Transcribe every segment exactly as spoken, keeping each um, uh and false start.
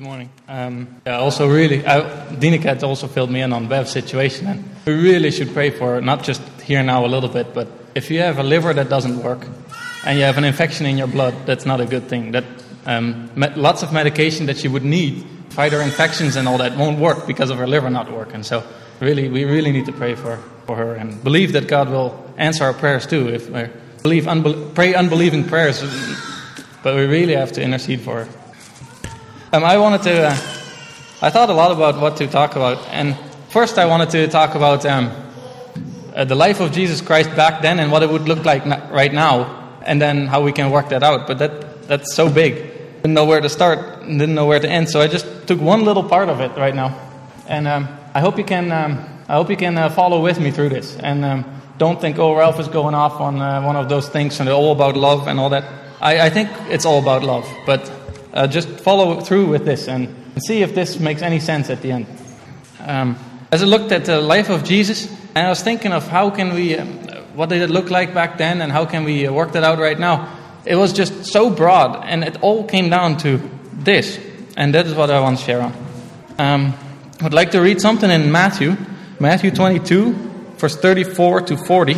Good morning. Um, yeah, also really, I, Dineke had also filled me in on Bev's situation, and we really should pray for her, not just here now a little bit, but if you have a liver that doesn't work, and you have an infection in your blood, that's not a good thing. That um, me- lots of medication that she would need, fight her infections and all that, won't work because of her liver not working. So really, we really need to pray for, for her, and believe that God will answer our prayers too. If we believe, unbe- pray unbelieving prayers, but we really have to intercede for her. Um, I wanted to, uh, I thought a lot about what to talk about, and first I wanted to talk about um, uh, the life of Jesus Christ back then and what it would look like n- right now, and then how we can work that out. But that that's so big, didn't know where to start, and didn't know where to end. So I just took one little part of it right now, and um, I hope you can, um, I hope you can uh, follow with me through this, and um, don't think, oh, Ralph is going off on uh, one of those things and they're all about love and all that. I, I think it's all about love, but. Uh, just follow through with this and see if this makes any sense at the end. Um, as I looked at the life of Jesus, and I was thinking of how can we, uh, what did it look like back then, and how can we uh, work that out right now? It was just so broad, and it all came down to this, and that is what I want to share on. Um, I would like to read something in Matthew, Matthew twenty-two, verse thirty-four to forty.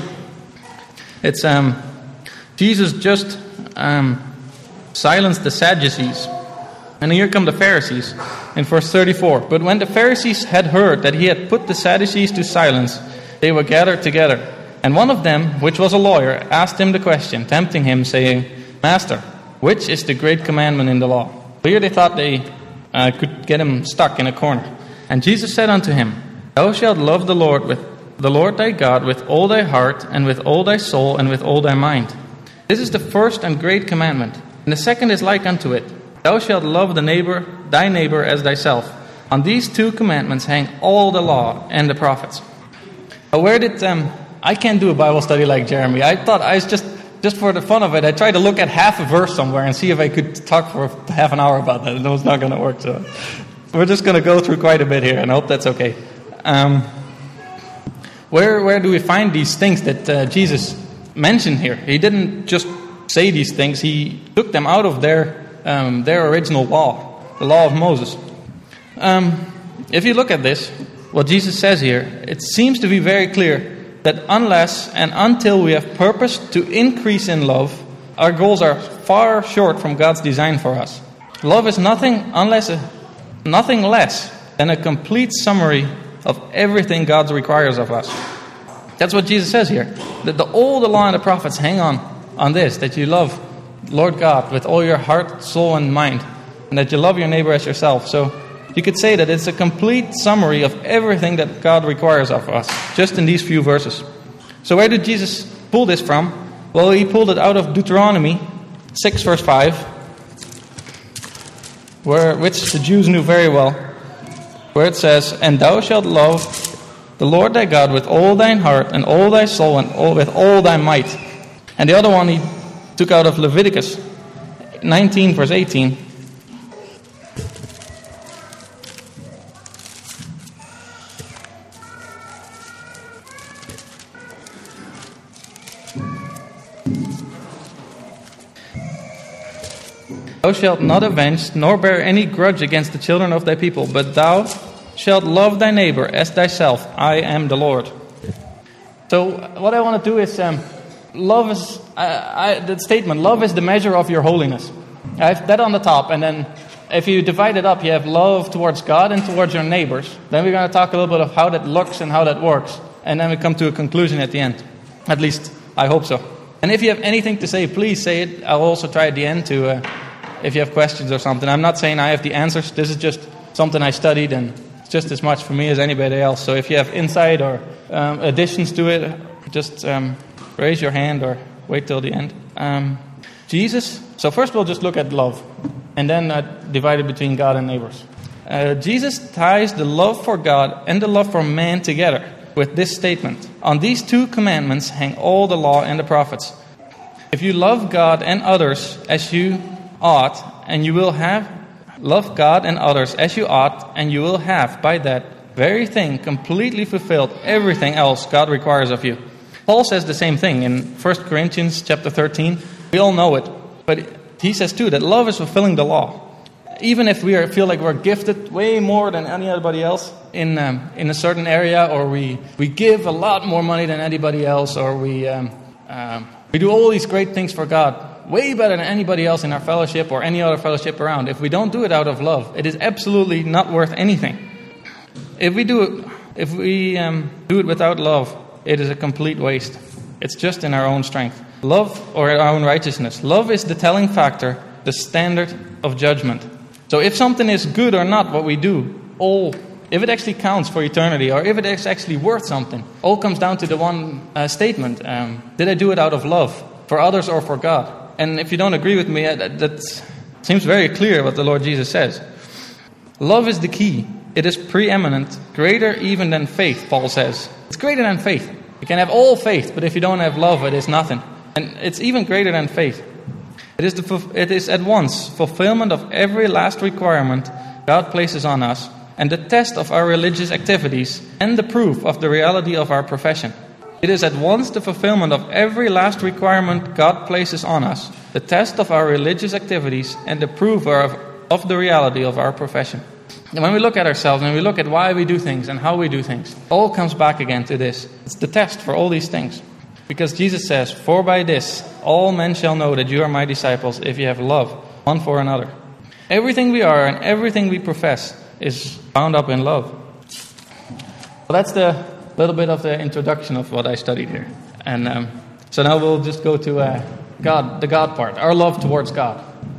It's um, Jesus just. Um, Silence the Sadducees. And here come the Pharisees in verse thirty-four. But when the Pharisees had heard that he had put the Sadducees to silence, they were gathered together. And one of them, which was a lawyer, asked him the question, tempting him, saying, Master, which is the great commandment in the law? Here they thought they uh, could get him stuck in a corner. And Jesus said unto him, Thou shalt love the Lord with the Lord thy God with all thy heart, and with all thy soul, and with all thy mind. This is the first and great commandment. And the second is like unto it. Thou shalt love the neighbor, thy neighbor as thyself. On these two commandments hang all the law and the prophets. Now where did, um, I can't do a Bible study like Jeremy. I thought I was just, just for the fun of it, I tried to look at half a verse somewhere and see if I could talk for half an hour about that. And it was not going to work. So we're just going to go through quite a bit here, and I hope that's okay. Um, where, where do we find these things that uh, Jesus mentioned here? He didn't just say these things, he took them out of their um, their original law, the law of Moses. Um, if you look at this, what Jesus says here, it seems to be very clear that unless and until we have purpose to increase in love, our goals are far short from God's design for us. Love is nothing unless a, nothing less than a complete summary of everything God requires of us. That's what Jesus says here. That the, all the law and the prophets hang on on this, that you love Lord God with all your heart, soul, and mind, and that you love your neighbor as yourself. So you could say that it's a complete summary of everything that God requires of us, just in these few verses. So where did Jesus pull this from? Well, he pulled it out of Deuteronomy six, verse five, where which the Jews knew very well, where it says, And thou shalt love the Lord thy God with all thine heart, and all thy soul, and all, with all thy might. And the other one he took out of Leviticus nineteen, verse eighteen. Thou shalt not avenge, nor bear any grudge against the children of thy people, but thou shalt love thy neighbor as thyself. I am the Lord. So what I want to do is... Um, Love is, I, I, the statement, love is the measure of your holiness. I have that on the top, and then if you divide it up, you have love towards God and towards your neighbors. Then we're going to talk a little bit of how that looks and how that works. And then we come to a conclusion at the end. At least, I hope so. And if you have anything to say, please say it. I'll also try at the end to, uh, if you have questions or something. I'm not saying I have the answers. This is just something I studied, and it's just as much for me as anybody else. So if you have insight or um, additions to it, just... Um, raise your hand or wait till the end. Um, Jesus, so first we'll just look at love, and then uh, divide it between God and neighbors. Uh, Jesus ties the love for God and the love for man together with this statement. On these two commandments hang all the law and the prophets. If you love God and others as you ought, and you will have, love God and others as you ought, and you will have, by that very thing, completely fulfilled everything else God requires of you. Paul says the same thing in First Corinthians chapter thirteen. We all know it. But he says too that love is fulfilling the law. even if we are, feel like we're gifted way more than anybody else in um, in a certain area, or we, we give a lot more money than anybody else, or we um, um, we do all these great things for God, way better than anybody else in our fellowship or any other fellowship around. If we don't do it out of love, it is absolutely not worth anything. If we do it, if we um, do it without love, it is a complete waste. It's just in our own strength. Love or our own righteousness. Love is the telling factor, the standard of judgment. So if something is good or not, what we do, all, if it actually counts for eternity, or if it is actually worth something, all comes down to the one uh, statement. Um, did I do it out of love for others or for God? And if you don't agree with me, that, that seems very clear what the Lord Jesus says. Love is the key. It is preeminent, greater even than faith, Paul says. It's greater than faith. You can have all faith, but if you don't have love, it is nothing. And it's even greater than faith. It is, the, it is at once fulfillment of every last requirement God places on us, and the test of our religious activities, and the proof of the reality of our profession. It is at once the fulfillment of every last requirement God places on us, the test of our religious activities, and the proof of, of the reality of our profession. And when we look at ourselves and we look at why we do things and how we do things, all comes back again to this. It's the test for all these things. Because Jesus says, "For by this all men shall know that you are my disciples, if you have love one for another." Everything we are and everything we profess is bound up in love. Well, that's the little bit of the introduction of what I studied here. And um, so now we'll just go to uh, God, the God part, our love towards God.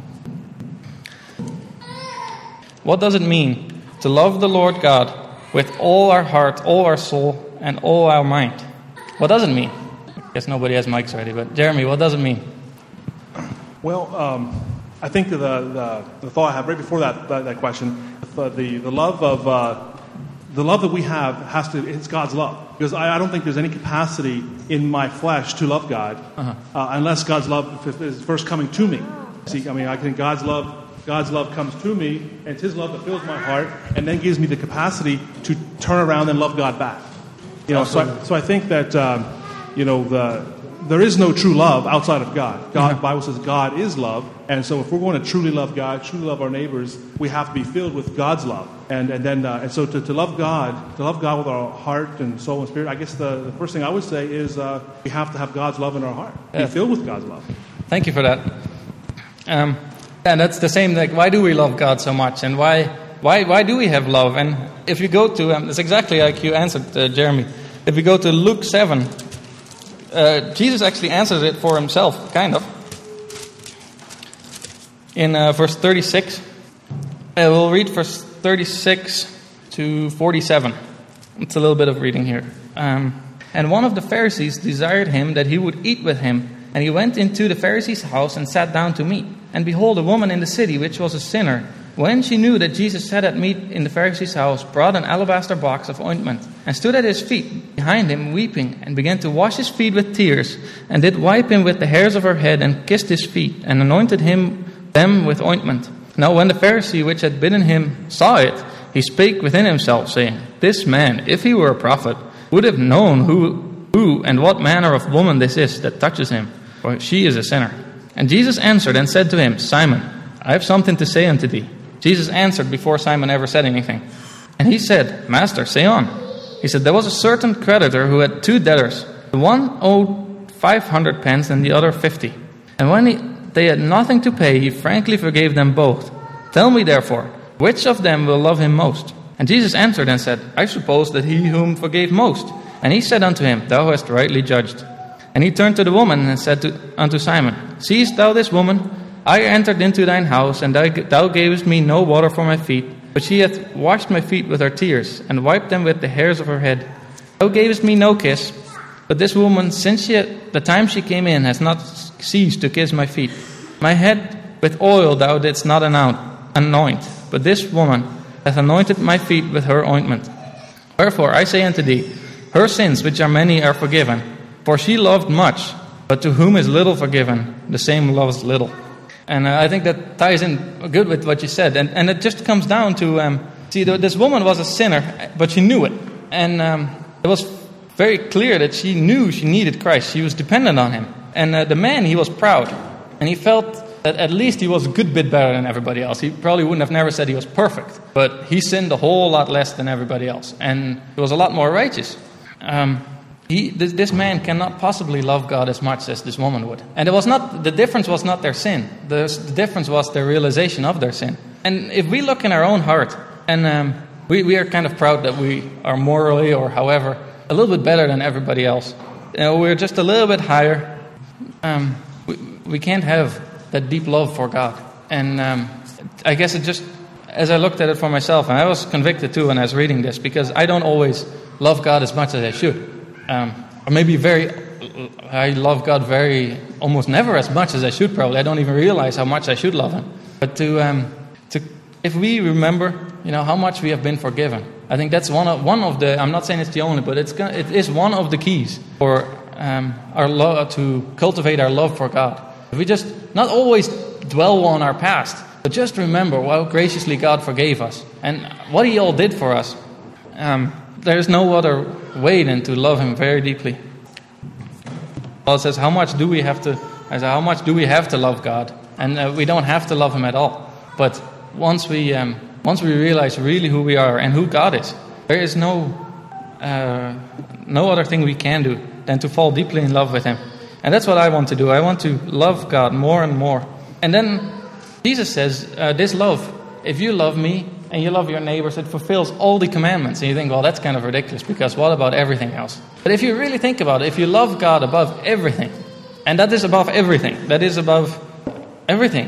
What does it mean to love the Lord God with all our heart, all our soul, and all our mind? What does it mean? I guess nobody has mics ready, but Jeremy, what does it mean? Well, um, I think the, the the thought I have right before that that, that question, the, the the love of uh, the love that we have has to it's God's love, because I, I don't think there's any capacity in my flesh to love God uh-huh. uh, unless God's love is first coming to me. See, I mean, I think God's love. God's love comes to me, and it's His love that fills my heart, and then gives me the capacity to turn around and love God back. You know, so I, so I think that um, you know the there is no true love outside of God. God, the Bible says God is love, and so if we're going to truly love God, truly love our neighbors, we have to be filled with God's love, and and then uh, and so to, to love God, to love God with our heart and soul and spirit. I guess the, the first thing I would say is uh, we have to have God's love in our heart, yeah. Be filled with God's love. Thank you for that. Um, And that's the same, like, why do we love God so much? And why why, why do we have love? And if you go to, um, it's exactly like you answered, uh, Jeremy. If you go to Luke seven, uh, Jesus actually answers it for himself, kind of. In uh, verse thirty-six, uh, we'll read verse thirty-six to forty-seven. It's a little bit of reading here. Um, and one of the Pharisees desired him that he would eat with him. And he went into the Pharisee's house and sat down to meat. And behold, a woman in the city, which was a sinner, when she knew that Jesus sat at meat in the Pharisee's house, brought an alabaster box of ointment, and stood at his feet behind him, weeping, and began to wash his feet with tears, and did wipe him with the hairs of her head, and kissed his feet, and anointed him them with ointment. Now when the Pharisee which had bidden him saw it, he spake within himself, saying, This man, if he were a prophet, would have known who, who and what manner of woman this is that touches him, for she is a sinner. And Jesus answered and said to him, Simon, I have something to say unto thee. Jesus answered before Simon ever said anything. And he said, Master, say on. He said, There was a certain creditor who had two debtors. The one owed five hundred pence and the other fifty. And when he, they had nothing to pay, he frankly forgave them both. Tell me therefore, which of them will love him most? And Jesus answered and said, I suppose that he whom forgave most. And he said unto him, Thou hast rightly judged. And he turned to the woman and said to, unto Simon, Seest thou this woman? I entered into thine house, and thou, thou gavest me no water for my feet, but she hath washed my feet with her tears, and wiped them with the hairs of her head. Thou gavest me no kiss, but this woman, since she had, the time she came in, has not ceased to kiss my feet. My head with oil thou didst not anoint, but this woman hath anointed my feet with her ointment. Wherefore I say unto thee, her sins, which are many, are forgiven. For she loved much, but to whom is little forgiven, the same loves little. And uh, I think that ties in good with what you said. And, and it just comes down to, um, see, this woman was a sinner, but she knew it. And um, it was very clear that she knew she needed Christ. She was dependent on him. And uh, the man, he was proud. And he felt that at least he was a good bit better than everybody else. He probably wouldn't have never said he was perfect, but he sinned a whole lot less than everybody else, and he was a lot more righteous. Um, he, this, this man cannot possibly love God as much as this woman would. And it was not the difference was not their sin. The, the difference was their realization of their sin. And if we look in our own heart, and um, we, we are kind of proud that we are morally or however a little bit better than everybody else. You know, we're just a little bit higher. Um, we, we can't have that deep love for God. And um, I guess it just, as I looked at it for myself, and I was convicted too when I was reading this, because I don't always love God as much as I should. Um, or maybe very, I love God very, almost never as much as I should probably. I don't even realize how much I should love Him. But to, um, to if we remember, you know, how much we have been forgiven, I think that's one of one of the. I'm not saying it's the only, but it's it is one of the keys for um, our love to cultivate our love for God. If we just not always dwell on our past, but just remember how graciously God forgave us and what He all did for us. Um, there's no other way than to love Him very deeply. Paul says, "How much do we have to?" I say, "How much do we have to love God?" And uh, we don't have to love Him at all. But once we um, once we realize really who we are and who God is, there is no uh, no other thing we can do than to fall deeply in love with Him. And that's what I want to do. I want to love God more and more. And then Jesus says, uh, "This love, if you love Me and you love your neighbors, it fulfills all the commandments." And you think, well, that's kind of ridiculous, because what about everything else? But if you really think about it, if you love God above everything, and that is above everything, that is above everything.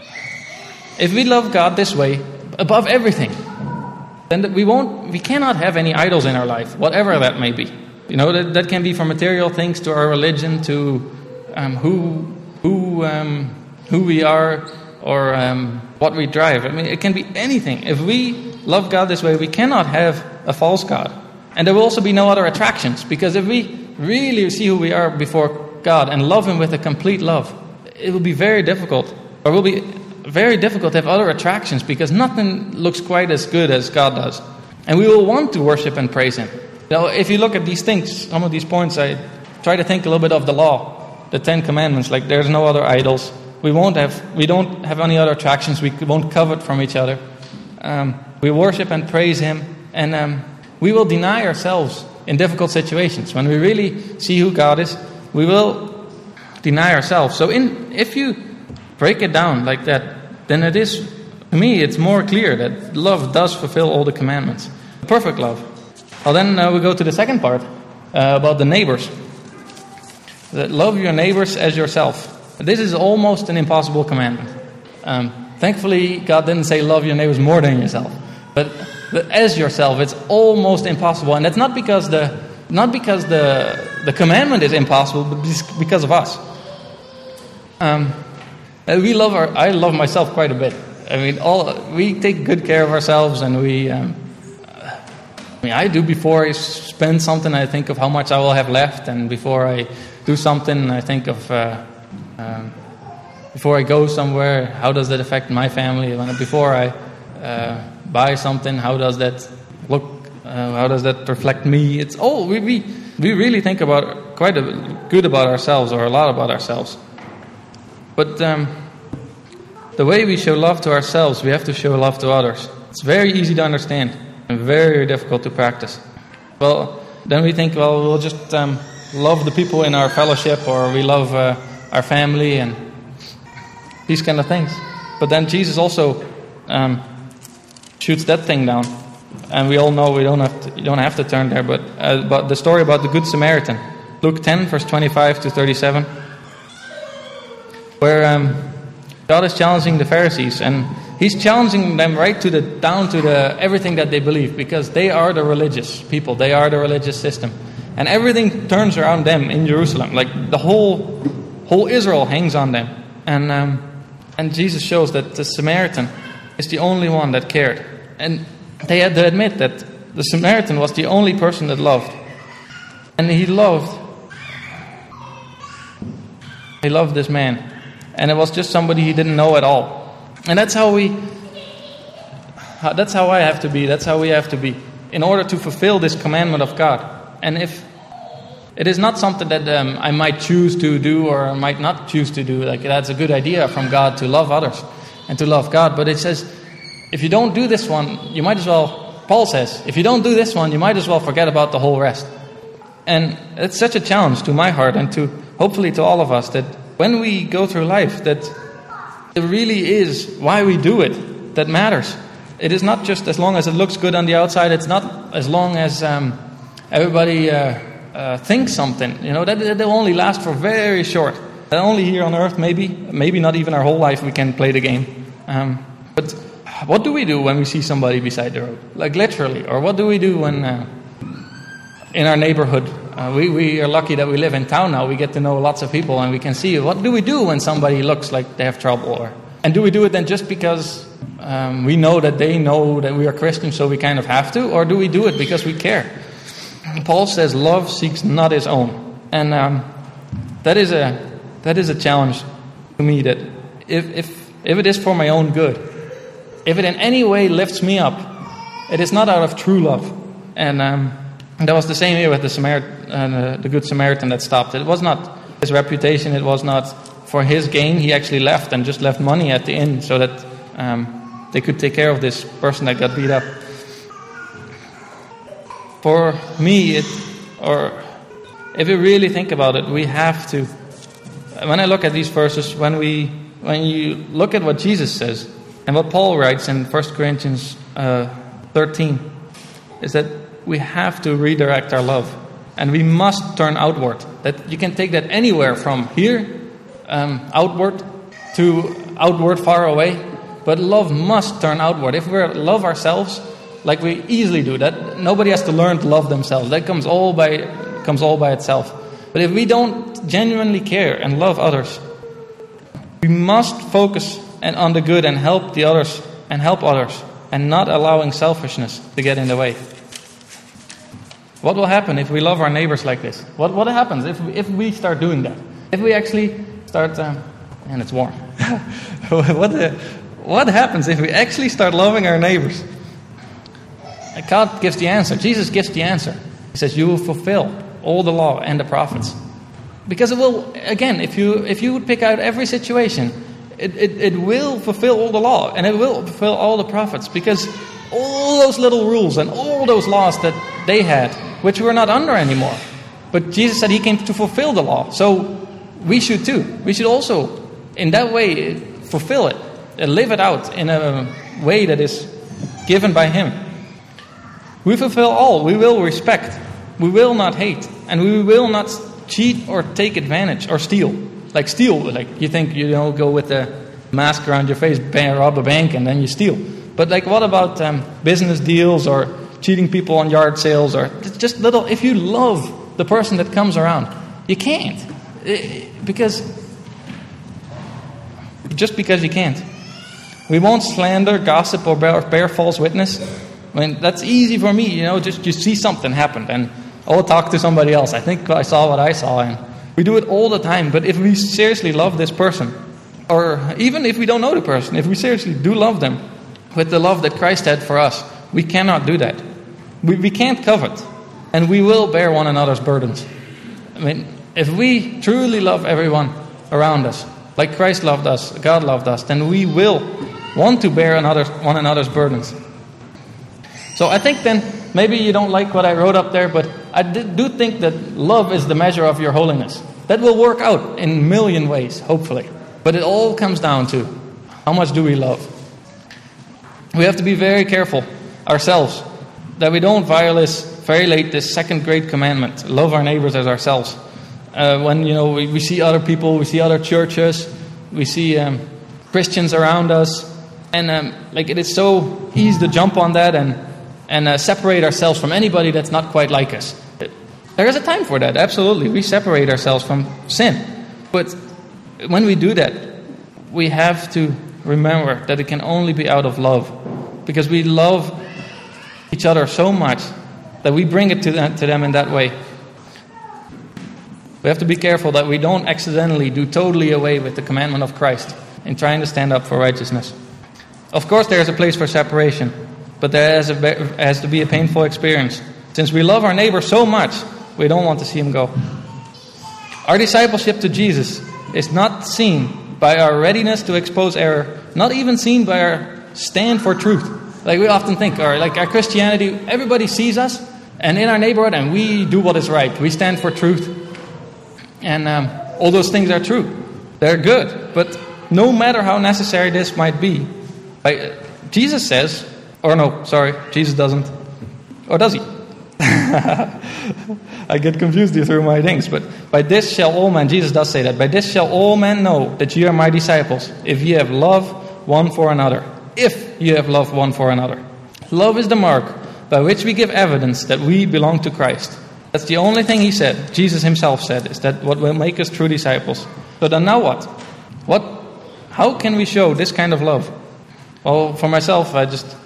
If we love God this way, above everything, then we won't, we cannot have any idols in our life, whatever that may be. You know, that, that can be from material things to our religion to um, who who um, who we are, or um, what we drive. I mean, it can be anything. If we love God this way, we cannot have a false God. And there will also be no other attractions, because if we really see who we are before God and love Him with a complete love, it will be very difficult, or will be very difficult to have other attractions, because nothing looks quite as good as God does. And we will want to worship and praise Him. Now, if you look at these things, some of these points, I try to think a little bit of the law, the Ten Commandments, like there's no other idols. We won't have, we don't have any other attractions. We won't covet from each other. Um, we worship and praise Him, and um, we will deny ourselves in difficult situations. When we really see who God is, we will deny ourselves. So, in if you break it down like that, then it is, to me, it's more clear that love does fulfill all the commandments. Perfect love. Well, then uh, we go to the second part uh, about the neighbors. That love your neighbors as yourself. This is almost an impossible commandment. Um, thankfully, God didn't say love your neighbors more than yourself, but, but as yourself, it's almost impossible, and that's not because the not because the the commandment is impossible, but because of us. Um, we love our. I love myself quite a bit. I mean, all we take good care of ourselves, and we. Um, I mean, I do before I spend something, I think of how much I will have left, and before I do something, I think of. Uh, Um, before I go somewhere, how does that affect my family? When, before I uh, buy something, how does that look? Uh, how does that reflect me? It's oh, we we, we really think about quite a good about ourselves, or a lot about ourselves. But um, the way we show love to ourselves, we have to show love to others. It's very easy to understand and very difficult to practice. Well, then we think, well, we'll just um, love the people in our fellowship, or we love. Uh, our family and these kind of things. But then Jesus also um, shoots that thing down. And we all know we don't have to, you don't have to turn there, but uh, about the story about the Good Samaritan. Luke ten, verse twenty-five to thirty-seven. Where um, God is challenging the Pharisees, and He's challenging them right to the down to the everything that they believe, because they are the religious people. They are the religious system. And everything turns around them in Jerusalem. Like the whole Whole Israel hangs on them, and um, and Jesus shows that the Samaritan is the only one that cared, and they had to admit that the Samaritan was the only person that loved, and he loved, he loved this man, and it was just somebody he didn't know at all, and that's how we, that's how I have to be, that's how we have to be, in order to fulfill this commandment of God. And if It is not something that um, I might choose to do or I might not choose to do. Like, that's a good idea from God to love others and to love God. But it says, if you don't do this one, you might as well, Paul says, if you don't do this one, you might as well forget about the whole rest. And it's such a challenge to my heart and to hopefully to all of us, that when we go through life, that it really is why we do it that matters. It is not just as long as it looks good on the outside. It's not as long as um, everybody uh, uh, thinks something. You know, that they'll only last for very short. And only here on earth, maybe, maybe not even our whole life we can play the game. Um, but what do we do when we see somebody beside the road? Like literally. Or what do we do when uh, in our neighborhood? Uh, we, we are lucky that we live in town now. We get to know lots of people and we can see what do we do when somebody looks like they have trouble. Or, and do we do it then just because um, we know that they know that we are Christians, so we kind of have to? Or do we do it because we care? Paul says love seeks not his own. And um, that is a that is a challenge to me, that if, if, if it is for my own good, if it in any way lifts me up, it is not out of true love. And um, that was the same here with the Samaritan, uh, the Good Samaritan that stopped. It was not his reputation. It was not for his gain. He actually left and just left money at the inn so that um, they could take care of this person that got beat up. For me, it, or if we really think about it, we have to. When I look at these verses, when we, when you look at what Jesus says and what Paul writes in First Corinthians uh, thirteen, is that we have to redirect our love, and we must turn outward. That you can take that anywhere from here um, outward to outward far away, but love must turn outward. If we love ourselves like we easily do, that nobody has to learn to love themselves. That comes all by comes all by itself. But if we don't genuinely care and love others, we must focus and on the good and help the others and help others, and not allowing selfishness to get in the way. What will happen if we love our neighbors like this? What what happens if we, if we start doing that? If we actually start, um, and it's warm. what the, what happens if we actually start loving our neighbors? God gives the answer. Jesus gives the answer. He says, "You will fulfill all the law and the prophets." Because it will, again, if you if you would pick out every situation, it, it, it will fulfill all the law and it will fulfill all the prophets. Because all those little rules and all those laws that they had, which we're not under anymore. But Jesus said he came to fulfill the law. So we should too. We should also, in that way, fulfill it and live it out in a way that is given by him. We fulfill all. We will respect. We will not hate. And we will not cheat or take advantage or steal. Like steal, like you think, you know, go with the mask around your face, rob a bank, and then you steal. But like, what about um, business deals or cheating people on yard sales, or just little? If you love the person that comes around, you can't, because just because you can't. We won't slander, gossip, or bear, bear false witness. I mean, that's easy for me, you know. Just you see something happened, and I'll talk to somebody else. I think I saw what I saw, and we do it all the time. But if we seriously love this person, or even if we don't know the person, if we seriously do love them with the love that Christ had for us, we cannot do that. We, we can't covet, and we will bear one another's burdens. I mean, if we truly love everyone around us, like Christ loved us, God loved us, then we will want to bear another, one another's burdens. So I think then, maybe you don't like what I wrote up there, but I do think that love is the measure of your holiness. That will work out in a million ways, hopefully. But it all comes down to, how much do we love? We have to be very careful ourselves that we don't violate, violate this second great commandment, love our neighbors as ourselves. Uh, when, you know, we, we see other people, we see other churches, we see um, Christians around us, and um, like it is so easy to jump on that and and uh, separate ourselves from anybody that's not quite like us. There is a time for that, absolutely. We separate ourselves from sin. But when we do that, we have to remember that it can only be out of love. Because we love each other so much that we bring it to them, to them in that way. We have to be careful that we don't accidentally do totally away with the commandment of Christ in trying to stand up for righteousness. Of course, there is a place for separation, but there has, a, has to be a painful experience. Since we love our neighbor so much we don't want to see him go. Our discipleship to Jesus is not seen by our readiness to expose error, not even seen by our stand for truth. Like we often think, or like our Christianity, everybody sees us, and in our neighborhood, and we do what is right. We stand for truth. And um, all those things are true. They're good. But no matter how necessary this might be, like, Jesus says, or no, sorry, Jesus doesn't. Or does he? I get confused through my things. But by this shall all men, Jesus does say that, by this shall all men know that ye are my disciples, if ye have love one for another. If ye have love one for another. Love is the mark by which we give evidence that we belong to Christ. That's the only thing he said, Jesus himself said, is that what will make us true disciples. So then now what? What? How can we show this kind of love? Well, for myself, I just,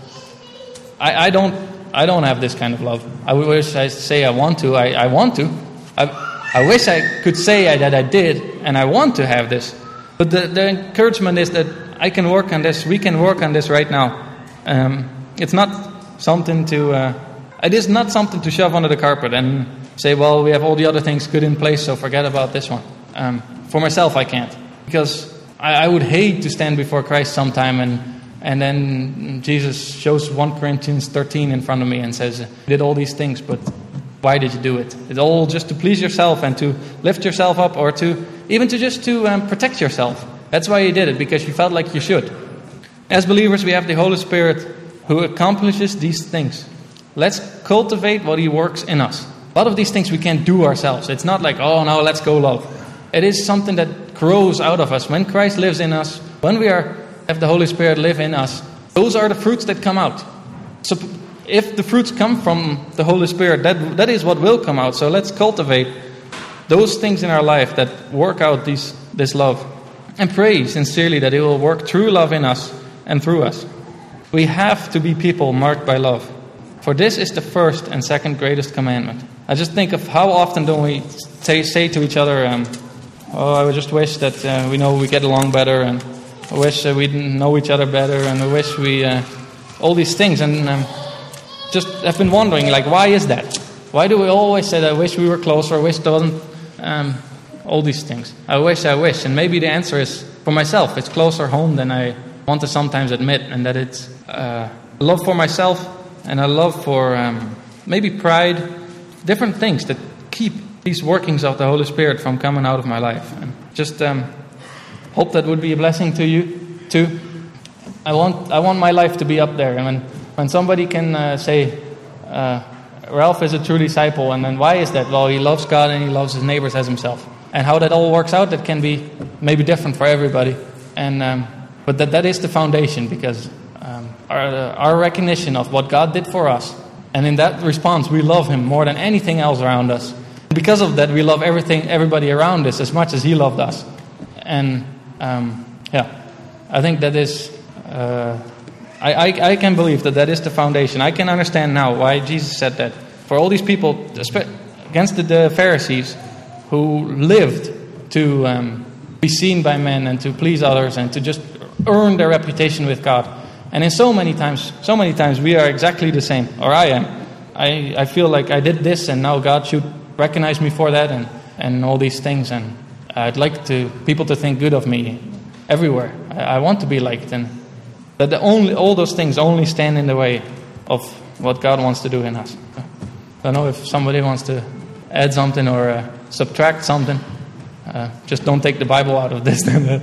I, I don't, I don't have this kind of love. I wish I say I want to. I, I want to. I, I wish I could say I, that I did, and I want to have this. But the, the encouragement is that I can work on this. We can work on this right now. Um, it's not something to. Uh, it is not something to shove under the carpet and say, "Well, we have all the other things good in place, so forget about this one." Um, for myself, I can't, because I, I would hate to stand before Christ sometime and and then Jesus shows First Corinthians thirteen in front of me and says, "You did all these things, but why did you do it? It's all just to please yourself and to lift yourself up, or to even to just to um, protect yourself. That's why you did it, because you felt like you should." As believers, we have the Holy Spirit who accomplishes these things. Let's cultivate what he works in us. A lot of these things we can't do ourselves. It's not like, oh, now let's go love. It is something that grows out of us. When Christ lives in us, when we are have the Holy Spirit live in us, those are the fruits that come out. So if the fruits come from the Holy Spirit, that that is what will come out. So let's cultivate those things in our life that work out these this love. And pray sincerely that it will work true love in us and through us. We have to be people marked by love. For this is the first and second greatest commandment. I just think of how often don't we say, say to each other, um, oh, I would just wish that uh, we know we get along better, and I wish uh, we know each other better, and I wish we, uh, all these things. And um, just I've been wondering, like, why is that? Why do we always say that I wish we were closer, I wish there wasn't um, all these things? I wish, I wish. And maybe the answer is, for myself, it's closer home than I want to sometimes admit, and that it's uh, love for myself and a love for um, maybe pride, different things that keep these workings of the Holy Spirit from coming out of my life. And just um, hope that would be a blessing to you too. I want I want my life to be up there. And when, when somebody can uh, say, uh, Ralph is a true disciple, and then why is that? Well, he loves God and he loves his neighbors as himself. And how that all works out, that can be maybe different for everybody. And um, but that that is the foundation, because um, our uh, our recognition of what God did for us, and in that response, we love Him more than anything else around us. Because of that, we love everything, everybody around us as much as He loved us. And um, yeah, I think that is. Uh, I, I I can believe that that is the foundation. I can understand now why Jesus said that. For all these people, against the, the Pharisees, who lived to um, be seen by men and to please others and to just earn their reputation with God. And in so many times, so many times we are exactly the same, or I am. I, I feel like I did this and now God should recognize me for that, and, and all these things. And I'd like to people to think good of me everywhere. I, I want to be liked, and that the only all those things only stand in the way of what God wants to do in us. I don't know if somebody wants to add something or uh, subtract something. Uh, just don't take the Bible out of this. Then.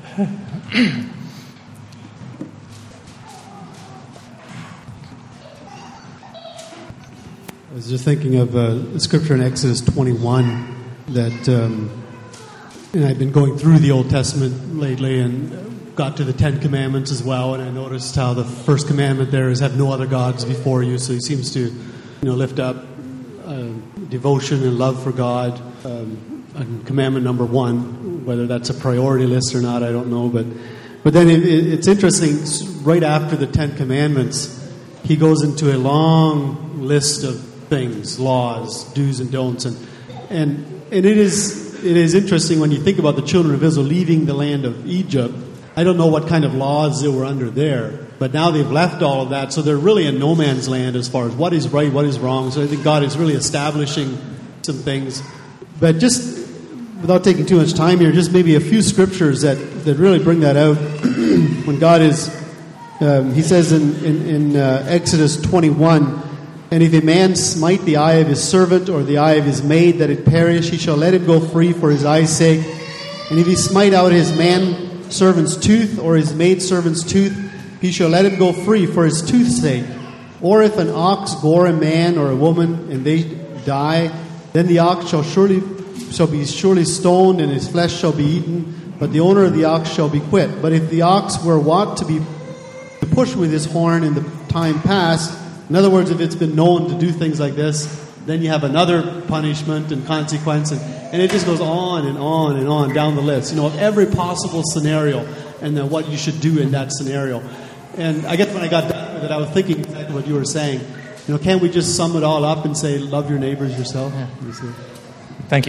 I was just thinking of uh, scripture in Exodus twenty-one that, um, and I've been going through the Old Testament lately and got to the Ten Commandments as well, and I noticed how the first commandment there is have no other gods before you. So he seems to, you know, lift up uh, devotion and love for God. Um, and commandment number one, whether that's a priority list or not, I don't know, but but then it, it, it's interesting. Right after the Ten Commandments, he goes into a long list of things, laws, do's and don'ts, and and and it is it is interesting when you think about the children of Israel leaving the land of Egypt. I don't know what kind of laws they were under there, but now they've left all of that, so they're really in no man's land as far as what is right, what is wrong. So I think God is really establishing some things. But just without taking too much time here, just maybe a few scriptures that, that really bring that out. When God is, um, he says in, in, in uh, Exodus twenty-one, and if a man smite the eye of his servant or the eye of his maid that it perish, he shall let him go free for his eye's sake. And if he smite out his man servant's tooth or his maid servant's tooth, he shall let him go free for his tooth's sake. Or if an ox gore a man or a woman and they die, then the ox shall surely shall be surely stoned and his flesh shall be eaten, but the owner of the ox shall be quit. But if the ox were wont to be to push with his horn in the time past, in other words, if it's been known to do things like this, then you have another punishment and consequence, and, and it just goes on and on and on down the list, you know, of every possible scenario and then what you should do in that scenario. And I guess when I got done with it, I was thinking exactly what you were saying. You know, can't we just sum it all up and say, love your neighbors yourself? Yeah. You see? Thank you.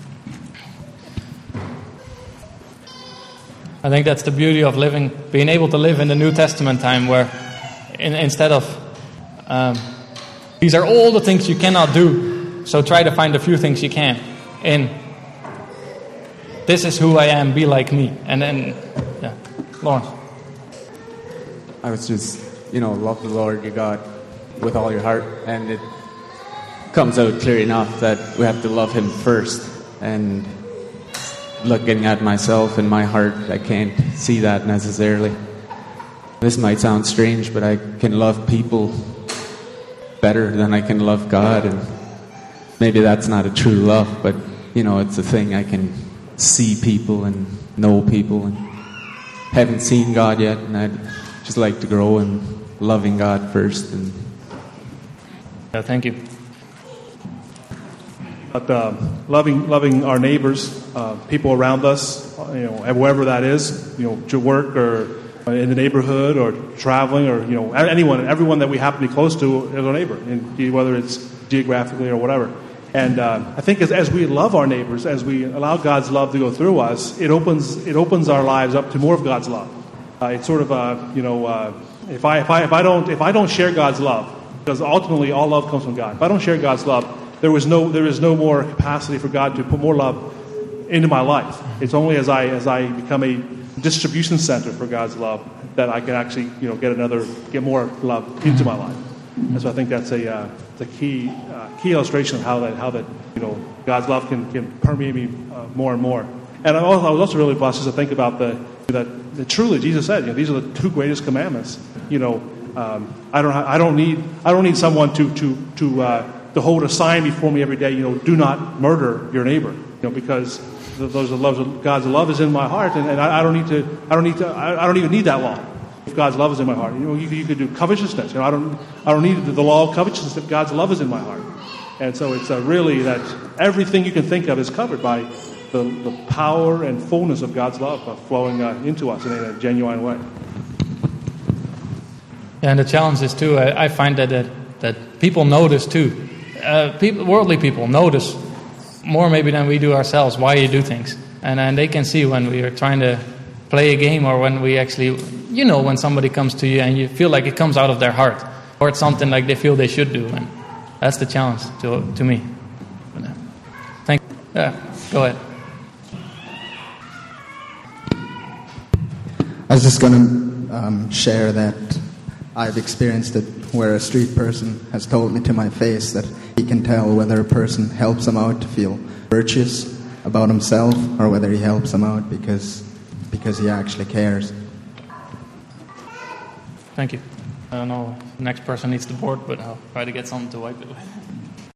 I think that's the beauty of living, being able to live in the New Testament time, where in, instead of um, these are all the things you cannot do, so try to find a few things you can. And this is who I am, be like me. And then, yeah, Lawrence. I was just, you know, love the Lord your God with all your heart, and it comes out clear enough that we have to love Him first. And looking at myself and my heart, I can't see that necessarily. This might sound strange, but I can love people better than I can love God, and maybe that's not a true love, but you know, it's a thing. I can see people and know people, and haven't seen God yet, and I'd just like to grow in loving God first. And yeah, thank you. But uh, loving loving our neighbors, uh, people around us, you know, wherever that is, you know, to work or in the neighborhood or traveling, or you know, anyone, everyone that we happen to be close to is our neighbor, and whether it's geographically or whatever. And uh, I think as, as we love our neighbors, as we allow God's love to go through us, it opens it opens our lives up to more of God's love. Uh, it's sort of a, you know, uh, if I if I if I don't if I don't share God's love, because ultimately all love comes from God. If I don't share God's love, there was no there is no more capacity for God to put more love into my life. It's only as I as I become a distribution center for God's love that I can actually, you know, get another get more love into my life. And so I think that's a uh, the key uh, key illustration of how that how that you know God's love can, can permeate me uh, more and more. And I, also, I was also really blessed to think about the that, that truly Jesus said, you know, these are the two greatest commandments. You know, um, I don't I don't need I don't need someone to to to uh, to hold a sign before me every day. You know, do not murder your neighbor. You know, because the, those loves God's love is in my heart, and, and I, I don't need to I don't need to I, I don't even need that law. If God's love is in my heart, you know, you, you could do covetousness. You know, I don't, I don't need the, the law of covetousness if God's love is in my heart. And so it's uh, really that everything you can think of is covered by the, the power and fullness of God's love uh, flowing uh, into us in a genuine way. And the challenge is too, I, I find that, that that people notice too. Uh, people, worldly people notice more maybe than we do ourselves why you do things, and and they can see when we are trying to play a game, or when we actually, you know, when somebody comes to you and you feel like it comes out of their heart, or it's something like they feel they should do, and that's the challenge to to me. Thank you. Yeah, go ahead. I was just going to um, share that I've experienced it where a street person has told me to my face that he can tell whether a person helps him out to feel virtuous about himself, or whether he helps him out because because he actually cares. Thank you. I don't know, the next person needs the board, but I'll try to get something to wipe it with.